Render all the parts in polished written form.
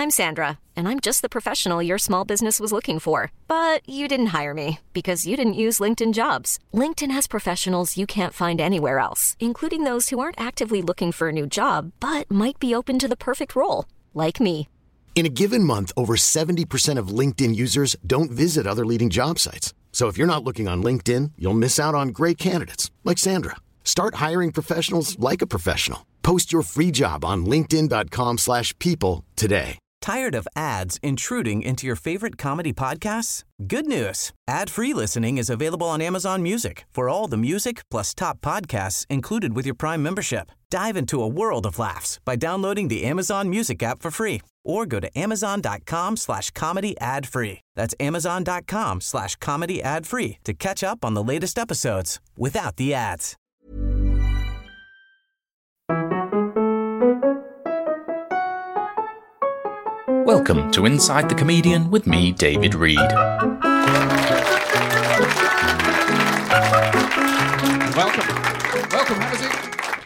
I'm Sandra, and I'm just the professional your small business was looking for. But you didn't hire me because you didn't use LinkedIn Jobs. LinkedIn has professionals you can't find anywhere else, including those who aren't actively looking for a new job, but might be open to the perfect role, like me. In a given month, over 70% of LinkedIn users don't visit other leading job sites. So if you're not looking on LinkedIn, you'll miss out on great candidates like Sandra. Start hiring professionals like a professional. Post your free job on linkedin.com/people today. Tired of ads intruding into your favorite comedy podcasts? Good news. Ad-free listening is available on Amazon Music for all the music plus top podcasts included with your Prime membership. Dive into a world of laughs by downloading the Amazon Music app for free or go to amazon.com/comedy ad-free. That's amazon.com/comedy ad-free to catch up on the latest episodes without the ads. Welcome to Inside the Comedian with me, David Reed. Welcome, have a seat.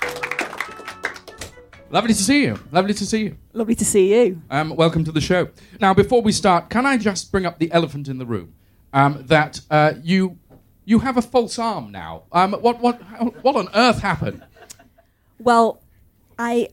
Lovely to see you. Lovely to see you. Welcome to the show. Now, before we start, can I just bring up the elephant in the room? That you have a false arm now. What on earth happened? Well, I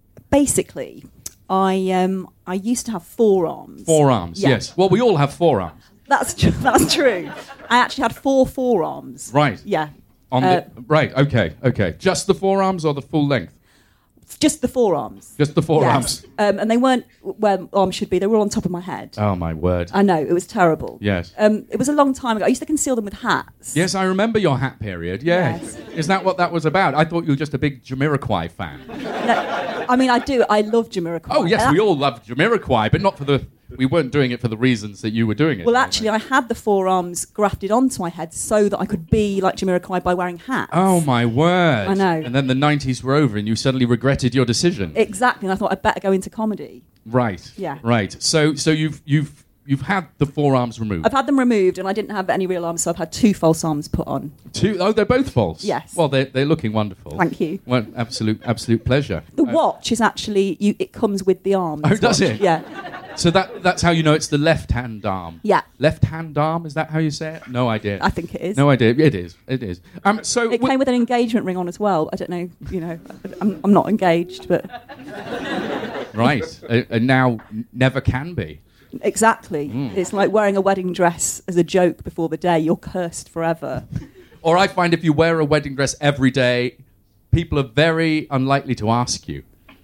used to have forearms. Forearms, Yeah. yes. Well, we all have forearms. That's true. I actually had 4 forearms. Right. Yeah. Right, okay. Just the forearms or the full length? Just the forearms. Just the forearms. Yes. And they weren't where arms should be. They were all on top of my head. Oh, my word. I know, it was terrible. Yes. It was a long time ago. I used to conceal them with hats. Yes, I remember your hat period, yes. Is that what that was about? I thought you were just a big Jamiroquai fan. No, I mean, I do. I love Jamiroquai. Oh, yes, we all love Jamiroquai, but not for the... We weren't doing it for the reasons that you were doing it. Well, actually, I had the forearms grafted onto my head so that I could be like Jamiroquai by wearing hats. Oh, my word. I know. And then the 90s were over and you suddenly regretted your decision. Exactly, and I thought I'd better go into comedy. Right. Yeah. Right. So you've had the forearms removed. I've had them removed, and I didn't have any real arms, so I've had 2 false arms put on. 2? Oh, they're both false? Yes. Well, they're looking wonderful. Thank you. Well, absolute pleasure. The watch is actually, it comes with the arms. Oh, does watch. it? Yeah. So that's how you know it's the left-hand arm? Yeah. Left-hand arm, is that how you say it? No idea. I think it is. No idea. It is. So it came with an engagement ring on as well. I don't know, I'm not engaged, but... Right. And now never can be. Exactly. It's like wearing a wedding dress as a joke before the day. You're cursed forever. Or I find if you wear a wedding dress every day, people are very unlikely to ask you.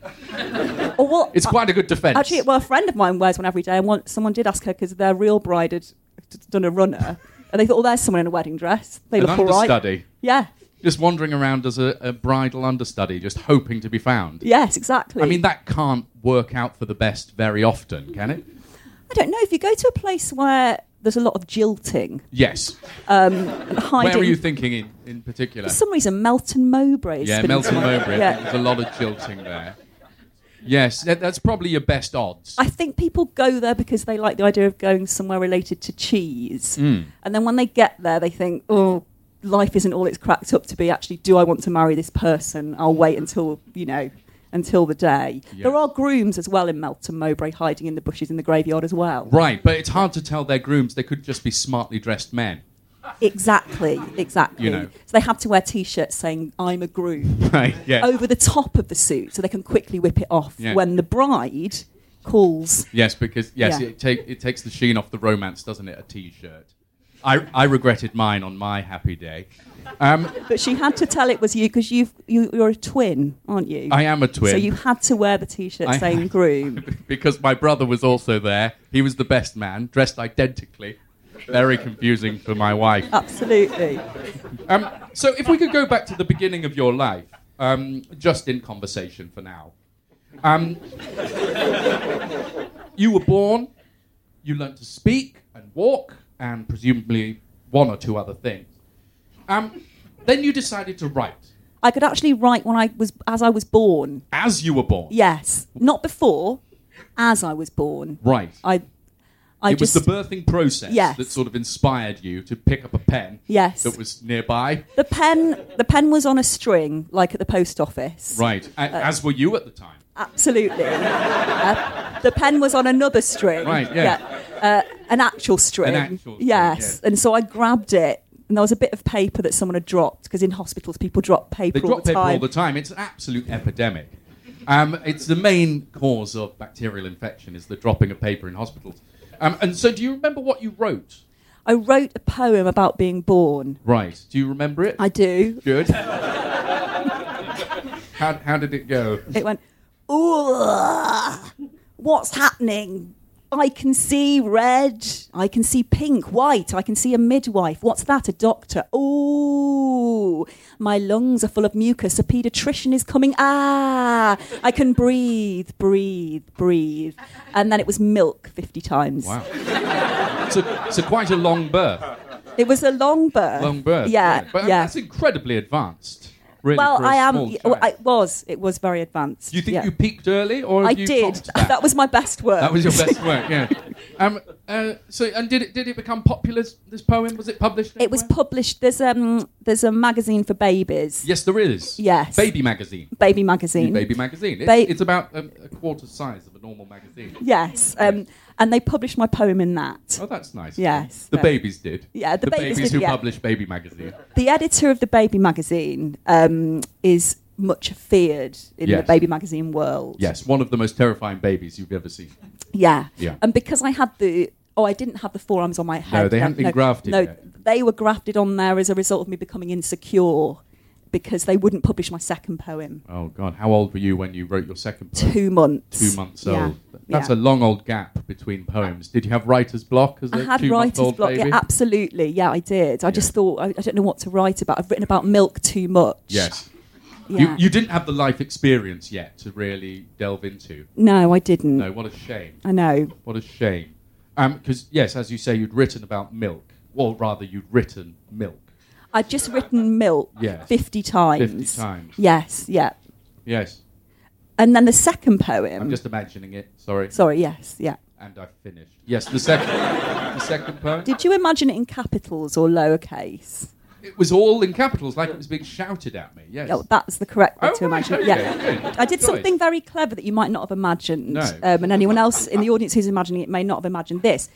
Or what? It's quite a good defence. Actually, well, a friend of mine wears one every day, and someone did ask her because their real bride had done a runner, and they thought, there's someone in a wedding dress. They look all right. Understudy. Yeah. Just wandering around as a bridal understudy, just hoping to be found. Yes, exactly. I mean, that can't work out for the best very often, can it? I don't know. If you go to a place where there's a lot of jilting... Yes. And hiding... Where are you thinking in particular? For some reason, Melton Mowbray is... Yeah, Melton Mowbray. Yeah. I think there's a lot of jilting there. Yes, that's probably your best odds. I think people go there because they like the idea of going somewhere related to cheese. And then when they get there, they think, oh, life isn't all it's cracked up to be. Actually, do I want to marry this person? I'll wait until the day. Yes. There are grooms as well in Melton Mowbray hiding in the bushes in the graveyard as well. Right, but it's hard to tell they're grooms. They could just be smartly dressed men. Exactly. You know. So they have to wear T-shirts saying, I'm a groom, Right, yeah. over the top of the suit so they can quickly whip it off when the bride calls. Yes, because it takes the sheen off the romance, doesn't it, a T-shirt? I regretted mine on my happy day. But she had to tell it was you because you're a twin, aren't you? I am a twin. So you had to wear the T-shirt saying groom. Because my brother was also there. He was the best man, dressed identically. Very confusing for my wife. Absolutely. So if we could go back to the beginning of your life, just in conversation for now. You were born, you learnt to speak and walk, and presumably one or two other things. Then you decided to write. I could actually write as I was born. As you were born? Yes. Not before, as I was born. Right. It was the birthing process that sort of inspired you to pick up a pen that was nearby. The pen was on a string, like at the post office. Right. As were you at the time. Absolutely. The pen was on another string. Right, yeah. An actual string. An actual string, yes. yes. And so I grabbed it, and there was a bit of paper that someone had dropped, because in hospitals people drop paper They all drop the paper time. all the time. It's an absolute epidemic. It's the main cause of bacterial infection is the dropping of paper in hospitals. And so do you remember what you wrote? I wrote a poem about being born. Right. Do you remember it? I do. Good. How did it go? It went, ooh, what's happening? I can see red, I can see pink, white, I can see a midwife. What's that? A doctor. Ooh, my lungs are full of mucus. A paediatrician is coming. Ah, I can breathe. And then it was milk 50 times. Wow. So quite a long birth. It was a long birth. Long birth. Yeah. But yeah. that's incredibly advanced. Really, Well, for a I am. small child. It was very advanced. Do you think yeah. you peaked early, or I have you did. topped that? That was my best work. That was your best work, yeah. Did it become popular? This poem, was it published? It was anywhere? published. There's a magazine for babies. Yes, there is. Yes. Baby magazine. Baby magazine. Baby magazine. It's about a quarter size of a normal magazine. Yes. And they published my poem in that. Oh, that's nice. Yes. The babies did. Yeah, the babies did, who yeah. published Baby magazine. The editor of the Baby magazine is much feared in the Yes. Baby magazine world. Yes, one of the most terrifying babies you've ever seen. Yeah. Yeah. And because I had I didn't have the forearms on my head. No, they hadn't been grafted No, yet. they were grafted on there as a result of me becoming insecure because they wouldn't publish my second poem. Oh, God. How old were you when you wrote your second poem? 2 months. 2 months Yeah. old. That's Yeah. a long old gap between poems. Did you have writer's block as a I had 2 month writer's old block. baby? Yeah, absolutely. Yeah, I did. I just thought, I don't know what to write about. I've written about milk too much. Yes. Yeah. You didn't have the life experience yet to really delve into. No, I didn't. No, what a shame. I know. What a shame. Because, yes, as you say, you'd written about milk. Or rather, you'd written milk. I'd just written milk Yes. 50 times. 50 times. Yes, yeah. Yes. And then the second poem. I'm just imagining it. Sorry. Sorry, yes, yeah. And I finished. Yes, the second poem. Did you imagine it in capitals or lowercase? It was all in capitals, like it was being shouted at me. Yes. Oh, that's the correct way Oh, to right, imagine it. okay, Yeah. good. I did Good something choice. very clever that you might not have imagined. No. And anyone else in the audience who's imagining it may not have imagined this.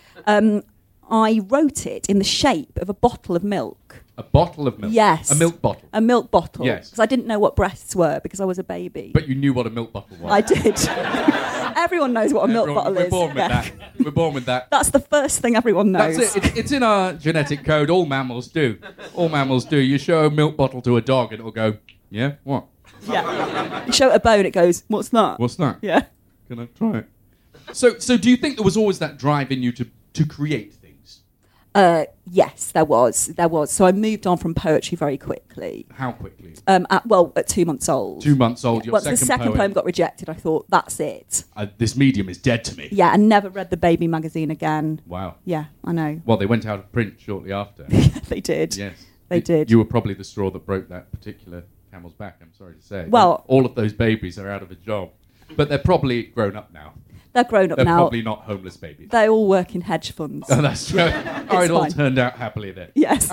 I wrote it in the shape of a bottle of milk. A bottle of milk. Yes. A milk bottle. A milk bottle. Yes. Because I didn't know what breasts were because I was a baby. But you knew what a milk bottle was. I did. Everyone knows what a milk bottle We're is. born with Yeah. that. We're born with that. That's the first thing everyone knows. That's it. It's in our genetic code. All mammals do. All mammals do. You show a milk bottle to a dog and it'll go, yeah, what? Yeah. You show it a bone, it goes, what's that? What's that? Yeah. Can I try it? So do you think there was always that drive in you to create things? Yes, there was. So I moved on from poetry very quickly. How quickly? At 2 months old. 2 months old, your Once second the second poem. poem got rejected, I thought, that's it. This medium is dead to me. Yeah, and never read the Baby magazine again. Wow. Yeah, I know. Well, they went out of print shortly after. They did. Yes. They did. You were probably the straw that broke that particular camel's back, I'm sorry to say. Well- all of those babies are out of a job. But they're probably grown up now. They're grown up They're now. probably not homeless babies. They all work in hedge funds. Oh, that's true. It all fine. turned out happily then. Yes.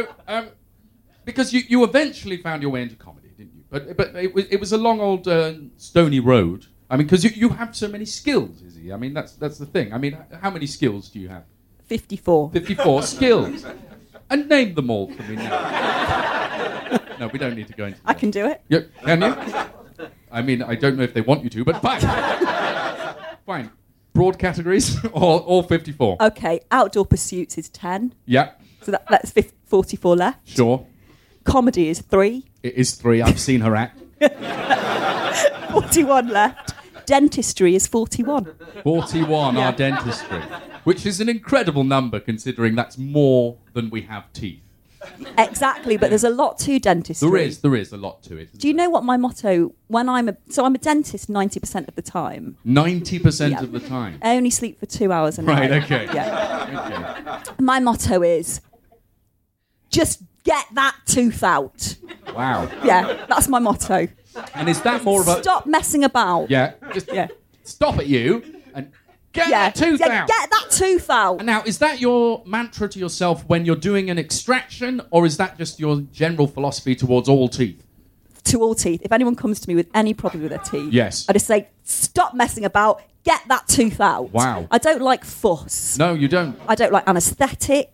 Because you eventually found your way into comedy, didn't you? But it was a long old stony road. I mean, because you have so many skills, Izzy. I mean, that's the thing. I mean, how many skills do you have? 54. 54 skills. And name them all for me now. No, we don't need to go into that. I can do it. Yeah, can you? I mean, I don't know if they want you to, but fine. Fine. Broad categories, all 54. Okay, outdoor pursuits is 10. Yeah, So that's 44 left. sure. Comedy is 3. It is 3. I've seen her act. 41 left. Dentistry is 41. 41 Yeah. are dentistry, which is an incredible number considering that's more than we have teeth. Exactly, but there's a lot to dentistry. There is a lot to it. Do you know what my motto when I'm a dentist 90% of the time. 90% Yeah. of the time. I only sleep for 2 hours a night. Right, okay. Yeah. Okay. My motto is just get that tooth out. Wow. Yeah, that's my motto. And is that more of a... Stop messing about. Yeah, just Yeah. stop at you and get Yeah. that tooth Yeah, out. get that tooth out. And now, is that your mantra to yourself when you're doing an extraction, or is that just your general philosophy towards all teeth? to all teeth. If anyone comes to me with any problem with their teeth, Yes. I just say, stop messing about, get that tooth out. Wow. I don't like fuss. No, you don't. I don't like anaesthetic.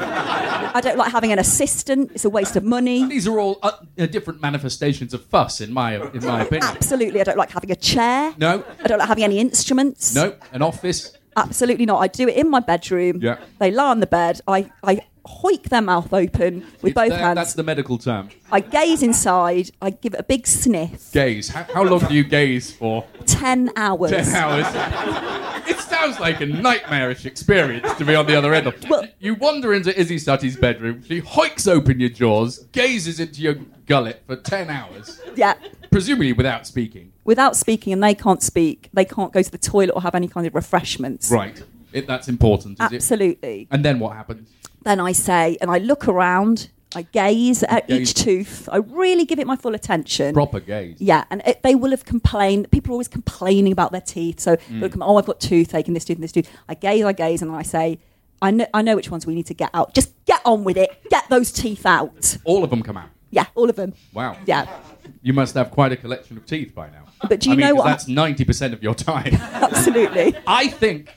I don't like having an assistant. It's a waste of money. These are all different manifestations of fuss, in my opinion. Absolutely. I don't like having a chair. No. I don't like having any instruments. No, an office. Absolutely not. I do it in my bedroom. Yeah. They lie on the bed. I hoik their mouth open with both hands. That's the medical term. I gaze inside. I give it a big sniff. Gaze. How long do you gaze for? 10 hours. 10 hours. It sounds like a nightmarish experience to be on the other end of. Well- You wander into Izzy Sutty's bedroom. She hoiks open your jaws, gazes into your gullet for 10 hours, Yeah. presumably without speaking. Without speaking, and they can't speak. They can't go to the toilet or have any kind of refreshments. Right. That's important, is it? Absolutely. And then what happens? Then I say, and I look around, I gaze at Gaze. each tooth. I really give it my full attention. Proper gaze. Yeah, and they will have complained. People are always complaining about their teeth. So they'll come, I've got toothache in this tooth and this tooth. I gaze, and I say, I know which ones we need to get out. Just get on with it. Get those teeth out. All of them come out. Yeah, all of them. Wow. Yeah, You must have quite a collection of teeth by now. But do you know 'cause what- That's 90% of your time. absolutely. I think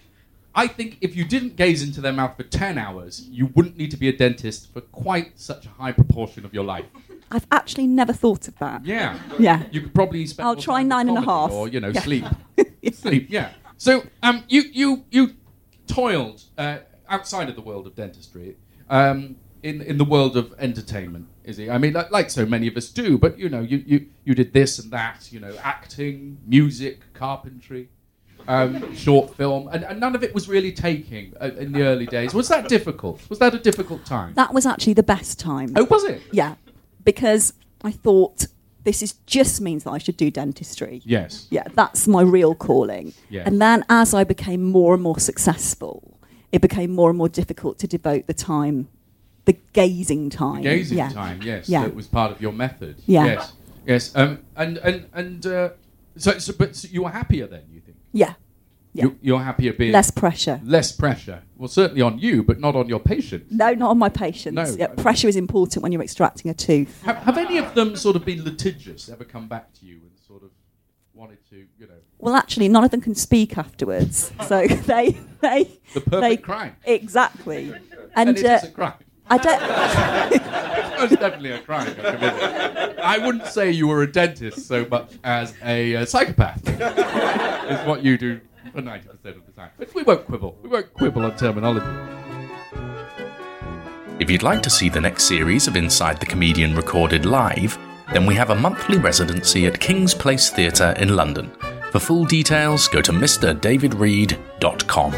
if you didn't gaze into their mouth for 10 hours, you wouldn't need to be a dentist for quite such a high proportion of your life. I've actually never thought of that. Yeah. Yeah. You could probably spend I'll more try time with 9.5. comedy or, Yeah. sleep. Sleep, yeah. So, you toiled outside of the world of dentistry, in the world of entertainment, Izzy. I mean, like so many of us do, but, you did this and that, acting, music, carpentry. Short film, and none of it was really taking in the early days. Was that difficult? Was that a difficult time? That was actually the best time. Oh, was it? Yeah, because I thought just means that I should do dentistry. Yes. Yeah, that's my real calling. Yes. And then as I became more and more successful, it became more and more difficult to devote the time, the gazing time. Gazing yeah. time, yes. Yeah. That was part of your method. Yeah. Yes. So you were happier then, you think? Yeah. Yeah. You're happier being Less pressure. less pressure. Well, certainly on you, but not on your patient. No, not on my patients. No. Yeah, pressure is important when you're extracting a tooth. Have any of them sort of been litigious? Ever come back to you and sort of wanted to, Well, actually, none of them can speak afterwards. So they the perfect crime? Exactly. And it is a crime. I don't. It's definitely a crime you're committing. I wouldn't say you were a dentist so much as a psychopath. Is what you do for 90% of the time. But we won't quibble. We won't quibble on terminology. If you'd like to see the next series of Inside the Comedian recorded live, then we have a monthly residency at King's Place Theatre in London. For full details, go to mrdavidreed.com.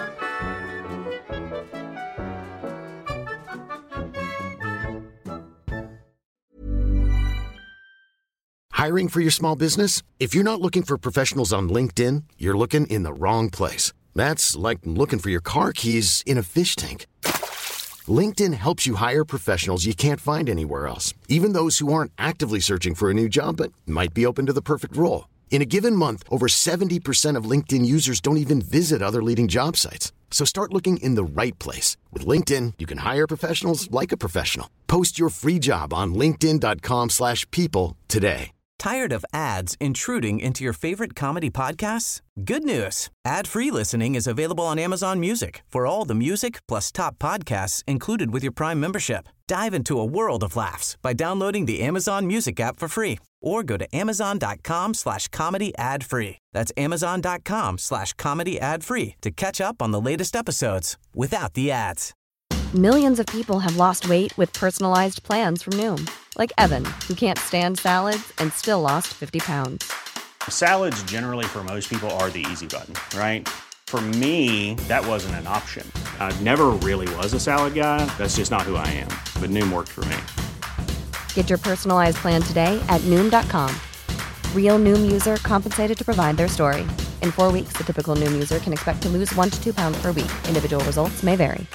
Hiring for your small business? If you're not looking for professionals on LinkedIn, you're looking in the wrong place. That's like looking for your car keys in a fish tank. LinkedIn helps you hire professionals you can't find anywhere else, even those who aren't actively searching for a new job but might be open to the perfect role. In a given month, over 70% of LinkedIn users don't even visit other leading job sites. So start looking in the right place. With LinkedIn, you can hire professionals like a professional. Post your free job on linkedin.com/people today. Tired of ads intruding into your favorite comedy podcasts? Good news. Ad-free listening is available on Amazon Music for all the music plus top podcasts included with your Prime membership. Dive into a world of laughs by downloading the Amazon Music app for free or go to amazon.com/comedy ad-free. That's amazon.com/comedy ad-free to catch up on the latest episodes without the ads. Millions of people have lost weight with personalized plans from Noom. Like Evan, who can't stand salads and still lost 50 pounds. Salads generally for most people are the easy button, right? For me, that wasn't an option. I never really was a salad guy. That's just not who I am. But Noom worked for me. Get your personalized plan today at Noom.com. Real Noom user compensated to provide their story. In 4 weeks, the typical Noom user can expect to lose 1 to 2 pounds per week. Individual results may vary.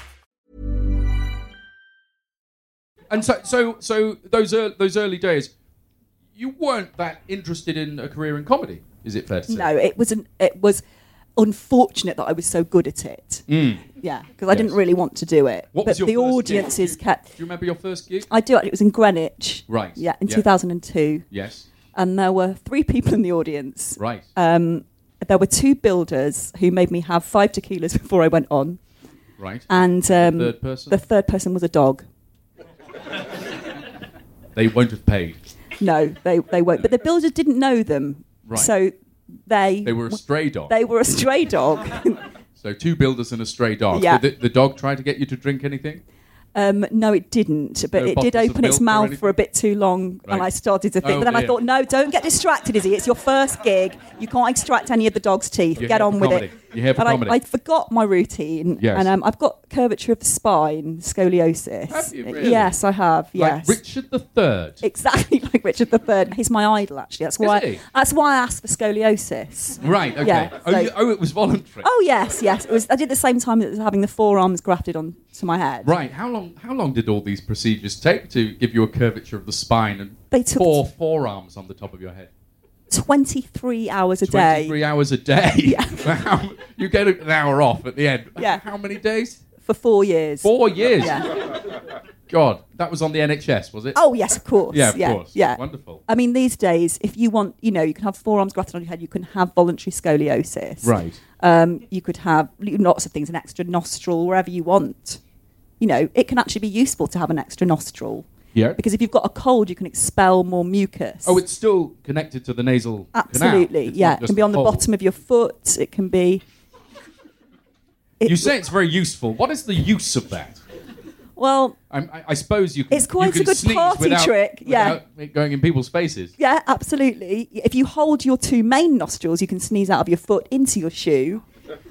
And so those early days, you weren't that interested in a career in comedy. Is it fair to say? No, it was unfortunate that I was so good at it. Yeah, because I didn't really want to do it. What but was your the first audiences gig? kept. Do you remember your first gig? I do. It was in Greenwich. Right. Yeah, in 2002. Yes. And there were 3 people in the audience. Right. There were 2 builders who made me have 5 tequilas before I went on. Right. And the third person? The third person was a dog. They won't have paid. No, they won't. But the builders didn't know them. Right. So they were a stray dog. They were a stray dog. So 2 builders and a stray dog. Yeah. Did the dog try to get you to drink anything? No, it didn't. But No it did bottles of open its milk or mouth anything? for a bit too long, and Right. I started to think. Oh, but then I dear. thought, no, don't get distracted, Izzy. It's your first gig. You can't extract any of the dog's teeth. You're Get here on for with comedy. it. You're here for and comedy. I forgot my routine. Yes. And I've got curvature of the spine, scoliosis. Have you really? Yes, I have. Yes. Like Richard III. Exactly like Richard III. He's my idol, actually. Is he? That's why I asked for scoliosis. Right, okay. Yeah, so- It was voluntary. Oh yes. It was. I did the same time as having the forearms grafted onto my head. Right, how long did all these procedures take to give you a curvature of the spine and They took 4 forearms on the top of your head? 23 hours a day 23 hours a day? Yeah. Wow. You get an hour off at the end. Yeah. How many days? for 4 years. 4 years? Yeah. God, that was on the NHS, was it? Oh yes, of course. Yeah, of course. Yeah. Wonderful. I mean, these days, if you want, you can have forearms grafted on your head. You can have voluntary scoliosis. Right. You could have lots of things, an extra nostril, wherever you want. It can actually be useful to have an extra nostril. Yeah. Because if you've got a cold, you can expel more mucus. Oh, it's still connected to the nasal absolutely. canal. It's Yeah, not it just can be on the hole. bottom of your foot. It can be. You say it's very useful. What is the use of that? Well, I suppose you can. It's quite you a can good sneeze party without, trick, yeah. without it going in people's faces. yeah, absolutely. If you hold your 2 main nostrils, you can sneeze out of your foot into your shoe.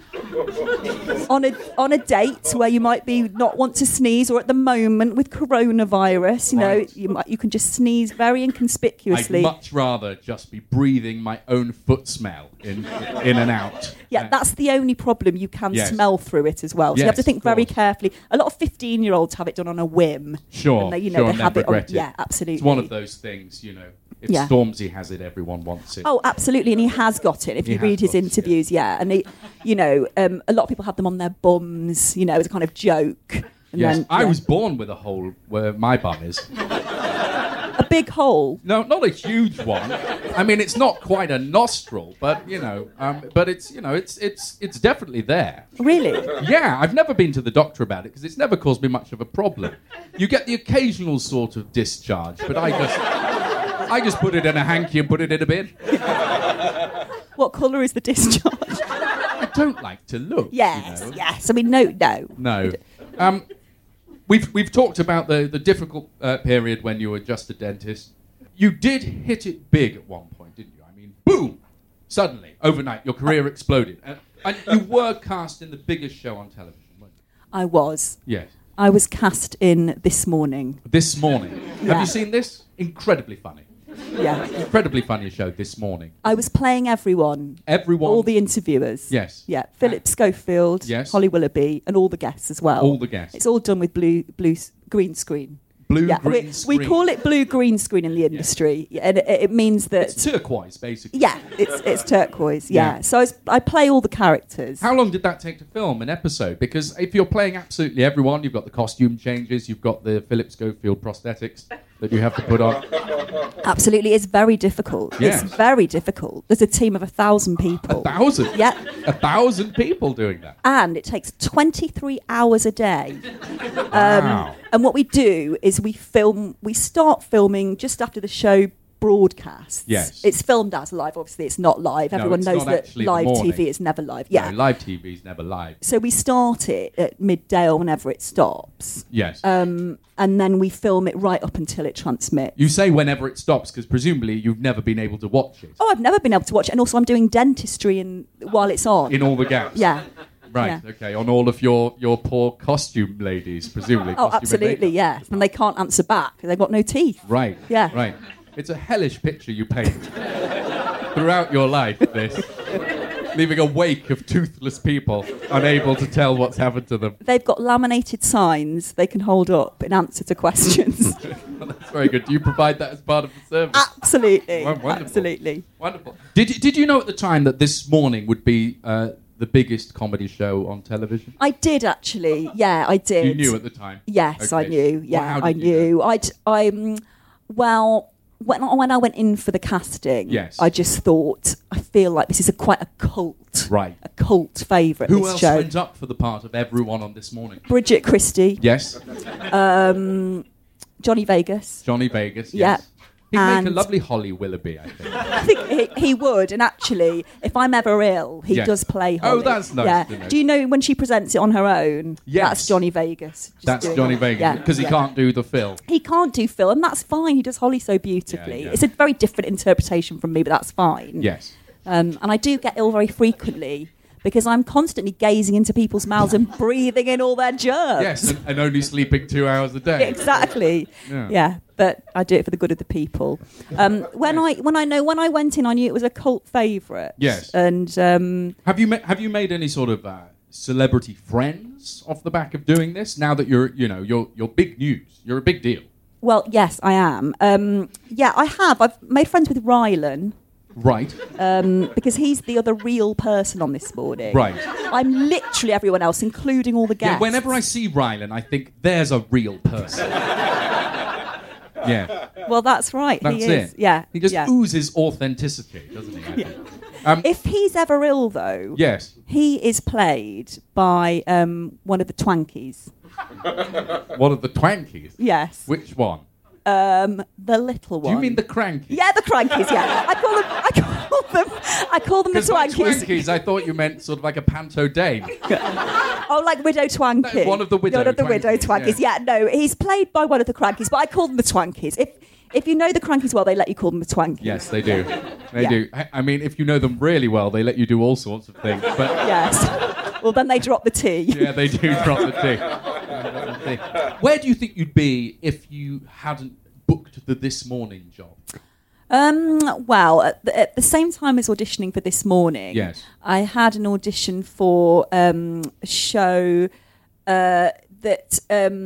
on a date where you might be not want to sneeze, or at the moment with coronavirus, Right. you can just sneeze very inconspicuously. I'd much rather just be breathing my own foot smell in and out. Yeah, that's the only problem. You can Yes. smell through it as well. So you have Yes, to think of very course. carefully. A lot of 15-year-olds have it done on a whim. Sure, And they, sure, they and have then it on. regret it. Yeah, absolutely. It's one of those things, If Yeah. Stormzy has it, everyone wants it. Oh, absolutely, and he has got it. If He you has read his got it, interviews, yeah. And a lot of people have them on their bums, as a kind of joke. And yes, then, I yeah. was born with a hole where my bum is. a big hole. No, not a huge one. I mean, it's not quite a nostril, but but it's it's definitely there. Really? Yeah, I've never been to the doctor about it because it's never caused me much of a problem. You get the occasional sort of discharge, but I just put it in a hanky and put it in a bin. What colour is the discharge? I don't like to look. Yes, yes. I mean, no. No. We've talked about the difficult period when you were just a dentist. You did hit it big at one point, didn't you? I mean, boom! Suddenly, overnight, your career exploded. And you were cast in the biggest show on television, weren't you? I was. Yes. I was cast in This Morning. This morning. Have Yeah. you seen this? Incredibly funny. Yeah. Incredibly funny show, This Morning. I was playing everyone. Everyone. All the interviewers. Yes. Yeah. Philip Schofield. Yes. Holly Willoughby, and all the guests as well. All the guests. It's all done with green screen. Blue Yeah, green we screen. call it blue green screen in the industry, and it means that It's turquoise, basically. yeah, it's turquoise. Yeah, Yeah. so I play all the characters. How long did that take to film an episode? Because if you're playing absolutely everyone, you've got the costume changes, you've got the Philip Schofield prosthetics that you have to put on. Absolutely, it's very difficult. Yes. It's very difficult. There's a team of 1,000 people. 1,000? Yeah, 1,000 people doing that. and it takes 23 hours a day. Wow. And what we do is we start filming just after the show broadcasts. Yes. It's filmed as live, obviously it's not live. No, Everyone it's knows not that actually the live morning. TV is never live. Yeah. No, live TV is never live. So we start it at midday or whenever it stops. Yes. And then we film it right up until it transmits. You say whenever it stops because presumably you've never been able to watch it Oh, I've never been able to watch it. And also I'm doing dentistry while it's on. in all the gaps. Yeah. Right, Yeah. okay. On all of your poor costume ladies, presumably. Oh, costume and absolutely, makeup. yeah. And they can't answer back because they've got no teeth. Right. Yeah. Right. It's a hellish picture you paint throughout your life, this. Leaving a wake of toothless people unable to tell what's happened to them. They've got laminated signs they can hold up in answer to questions. That's very good. Do you provide that as part of the service? Absolutely. Wonderful. Absolutely. Wonderful. Did you know at the time that This Morning would be the biggest comedy show on television? I did actually. Yeah, I did. You knew at the time? Yes, Okay. I knew. Yeah, Well, how I did you knew. Well, when I went in for the casting, Yes. I just thought, I feel like this is quite a cult. Right. A cult favourite, Who this else show. went up for the part of everyone on This Morning? Bridget Christie, Yes. Johnny Vegas. Johnny Vegas, Yeah. yes. He'd make a And- lovely Holly Willoughby, I think. I think he would, and actually, if I'm ever ill, he Yes. does play Oh, Holly. that's nice Yeah. to know. Do you know when she presents it on her own? Yes. That's Johnny Vegas. just That's doing Johnny it. Vegas, Yeah, because he yeah. can't do the Phil. He can't do Phil, and that's fine. He does Holly so beautifully. Yeah, yeah. It's a very different interpretation from me, but that's fine. Yes. And I do get ill very frequently because I'm constantly gazing into people's mouths and breathing in all their germs. Yes, and only sleeping 2 hours a day. Exactly. Yeah. Yeah, but I do it for the good of the people. When I went in, I knew it was a cult favourite. Yes. And Have you made any sort of celebrity friends off the back of doing this? Now that you're big news, you're a big deal. well, yes, I am. Yeah, I have. I've made friends with Rylan. Right. Because he's the other real person on This Morning. Right. I'm literally everyone else, including all the guests. Yeah, whenever I see Rylan, I think there's a real person. Yeah, Well, that's right. that's he is. it. Yeah. He just yeah. oozes authenticity, doesn't he? I think? If he's ever ill, though, Yes. he is played by one of the Twankies. One of the Twankies. Yes. Which one? The little Do one. you mean the Crankies? Yeah, the Crankies. Yeah, I call them the Because by Twankies. Twankies, I thought you meant sort of like a panto dame. Oh, like Widow Twanky. No, one of the Widow Twankies, Twankies. Yeah, no, he's played by one of the Crankies, but I call them the Twankies. If you know the Crankies well, they let you call them the Twankies. Yes, they do. They Yeah. do. I mean, if you know them really well, they let you do all sorts of things. But Yes. Well, then they drop the T. yeah, they do drop the T. Where do you think you'd be if you hadn't booked the This Morning job? Well, at the same time as auditioning for This Morning, Yes. I had an audition for a show that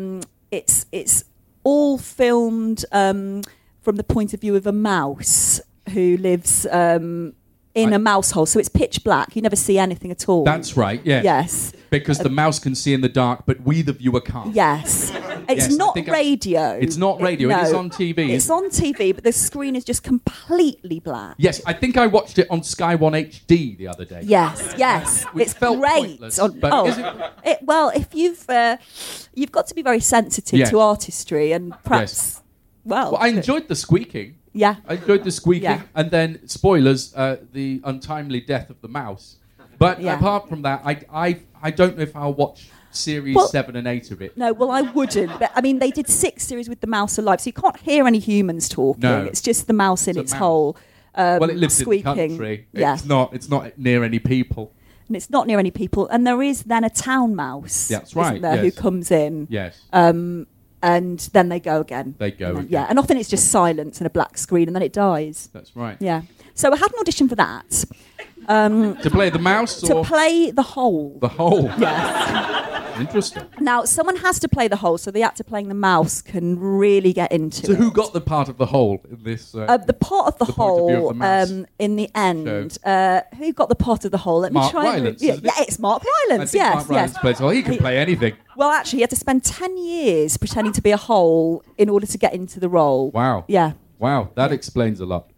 it's all filmed from the point of view of a mouse who lives in a mouse hole. So it's pitch black. You never see anything at all. That's right, yes. Yes. Because the mouse can see in the dark, but we, the viewer, can't. Yes. It's Yes, I not think radio. It's not radio. It is on TV. It's on TV, but the screen is just completely black. Yes, I think I watched it on Sky One HD the other day. Yes. Which It's felt great. pointless, but is it- Well, if you've got to be very sensitive Yes. to artistry and perhaps, Well, I enjoyed the squeaking. Yeah. I enjoyed the squeaking. Yeah. And then, spoilers, the untimely death of the mouse. But Yeah. apart from that, I don't know if I'll watch series Well- 7 and 8 of it. No, well, I wouldn't. But, I mean, they did 6 series with the mouse alive, so you can't hear any humans talking. No. It's just the mouse in It's a its mouse. hole. Well, it lives squeaking. in the country. Yeah. It's not near any people. And it's not near any people. And there is then a town mouse. That's right, Isn't there, who yes. comes in. Yes. And then they go again. They go And then- again. Yeah, and often it's just silence and a black screen, and then it dies. That's right. Yeah. So I had an audition for that. To play the mouse To or play the hole. the hole? Yes. Interesting. Now, someone has to play the hole, so the actor playing the mouse can really get into So it. who got the part of the hole in this? The pot of the, the point of view of hole the mouse in the end. Who got the pot of the hole? Let Mark me try. Rylance, Yeah, isn't it? it's Mark I Rylance. think Yes, Mark Rylance yes. plays. Well, he can play anything. Well, actually, he had to spend 10 years pretending to be a hole in order to get into the role. Wow. Yeah. Wow, that explains a lot.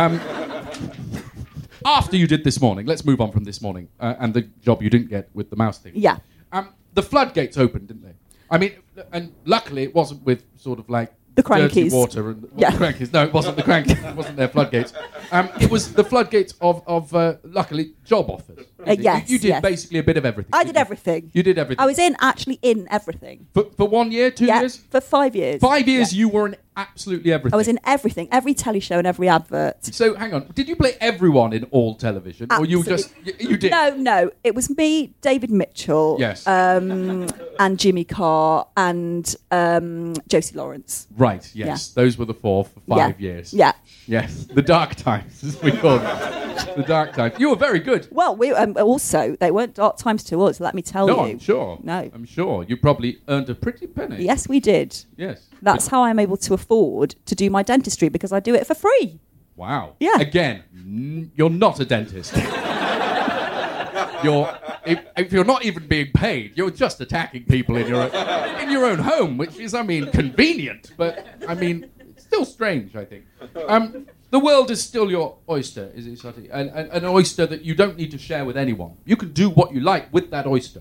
After you did This Morning, let's move on from This Morning and the job you didn't get with the mouse thing. Yeah. The floodgates opened, didn't they? I mean, and luckily it wasn't with sort of like The dirty Crankies. water and Yeah. the Crankies. No, it wasn't the Crankies. It wasn't their floodgates. It was the floodgates of luckily job offers. Yes, you did yes. basically a bit of everything. I didn't did you? everything. You did everything. I was actually in everything. for 1 year, 2 Yeah, years, for 5 years. 5 years. Yeah. You were in absolutely everything. I was in everything, every telly show and every advert. So hang on, did you play everyone in all television, or you just you did? No, it was me, David Mitchell, Yes. and Jimmy Carr and Josie Lawrence. Right. Yes. Those were the 4 for 5 years. Yeah. Yes. The dark times, as we call them. The dark times. You were very good. Well, we also they weren't dark times to us. Let me tell No, you. I'm sure. No. I'm sure. You probably earned a pretty penny. Yes, we did. Yes. That's how I'm able to afford to do my dentistry because I do it for free. Wow. Yeah. Again, you're not a dentist. if you're not even being paid, you're just attacking people in your own home, which is, I mean, convenient, but I mean, it's still strange, I think. The world is still your oyster, is it, Sati? An oyster that you don't need to share with anyone. You can do what you like with that oyster.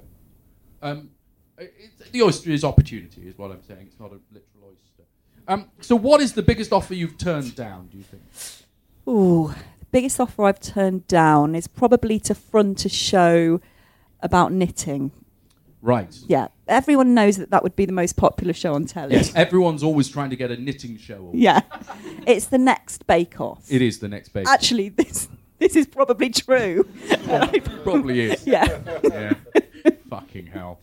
The oyster is opportunity, is what I'm saying. It's not a literal oyster. So what is the biggest offer you've turned down, do you think? Ooh, the biggest offer I've turned down is probably to front a show about knitting. Right. Yeah, everyone knows that would be the most popular show on telly. Yes, everyone's always trying to get a knitting show. Yeah, it's the next Bake Off. It is the next Bake Off. Actually, this is probably true. Probably is. Yeah. Yeah. Fucking hell.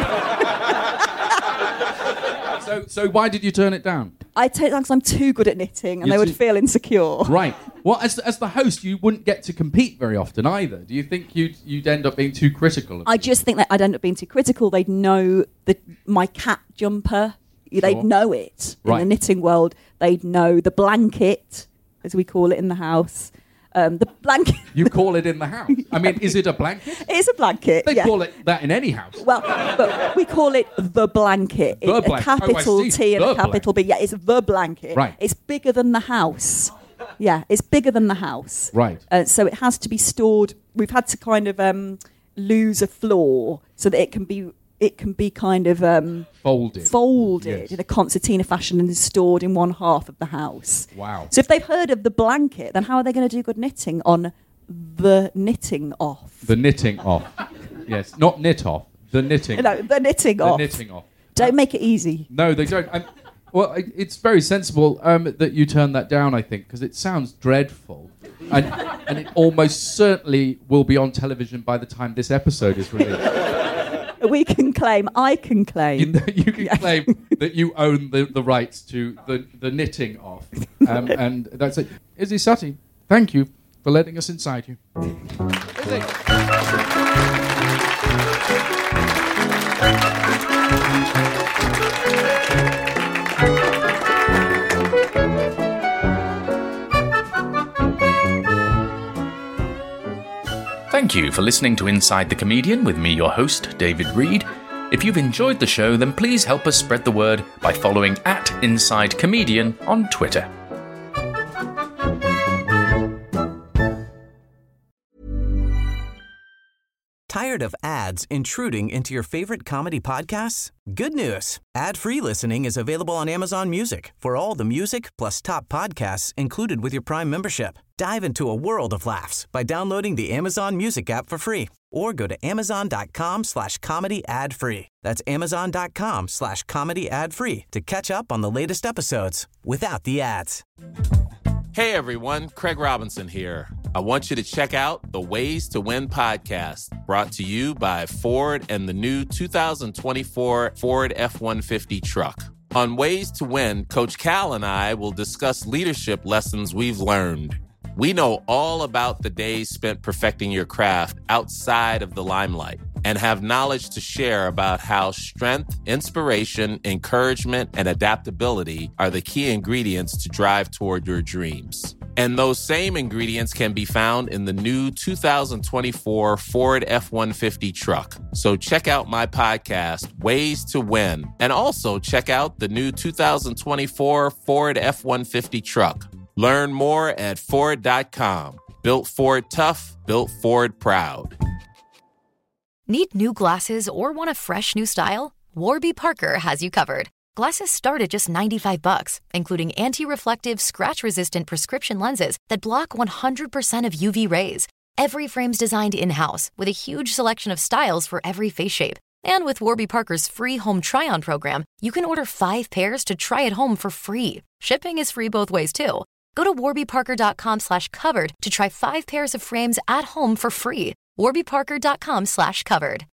So why did you turn it down? I turned it down because I'm too good at knitting, and they would feel insecure. Right. Well, as the host, you wouldn't get to compete very often either. Do you think you'd end up being too critical? I just think that I'd end up being too critical. They'd know my cat jumper. They'd know it in the knitting world. They'd know the blanket, as we call it in the house. The blanket. You call it in the house? I mean, is it a blanket? It's a blanket. They call it that in any house. Well, but we call it the blanket. The blanket. A capital T and a capital B. Yeah, it's the blanket. Right. It's bigger than the house. Yeah, it's bigger than the house. Right. So it has to be stored. We've had to kind of lose a floor so that it can be kind of folded yes. in a concertina fashion and is stored in one half of the house. Wow. So if they've heard of the blanket, then how are they going to do good knitting on the knitting off? The knitting off. Yes, not knit off. The knitting. No, the knitting off. The knitting off. Don't make it easy. No, they don't. Well, it's very sensible that you turned that down, I think, because it sounds dreadful. And it almost certainly will be on television by the time this episode is released. I can claim. You can claim that you own the rights to the knitting off. And that's it. Izzy Sutty, thank you for letting us inside you. Izzy. Thank you for listening to Inside the Comedian with me, your host, David Reed. If you've enjoyed the show, then please help us spread the word by following @InsideComedian on Twitter. Tired of ads intruding into your favorite comedy podcasts? Good news. Ad-free listening is available on Amazon Music for all the music plus top podcasts included with your Prime membership. Dive into a world of laughs by downloading the Amazon Music app for free or go to amazon.com/comedy ad-free. That's amazon.com/comedy ad-free to catch up on the latest episodes without the ads. Hey everyone, Craig Robinson here. I want you to check out the Ways to Win podcast, brought to you by Ford and the new 2024 Ford F-150 truck. On Ways to Win, Coach Cal and I will discuss leadership lessons we've learned. We know all about the days spent perfecting your craft outside of the limelight and have knowledge to share about how strength, inspiration, encouragement, and adaptability are the key ingredients to drive toward your dreams. And those same ingredients can be found in the new 2024 Ford F-150 truck. So check out my podcast, Ways to Win, and also check out the new 2024 Ford F-150 truck. Learn more at Ford.com. Built Ford tough, built Ford proud. Need new glasses or want a fresh new style? Warby Parker has you covered. Glasses start at just $95, including anti-reflective, scratch-resistant prescription lenses that block 100% of UV rays. Every frame's designed in-house with a huge selection of styles for every face shape. And with Warby Parker's free home try-on program, you can order 5 pairs to try at home for free. Shipping is free both ways, too. Go to warbyparker.com/covered to try 5 pairs of frames at home for free. warbyparker.com/covered.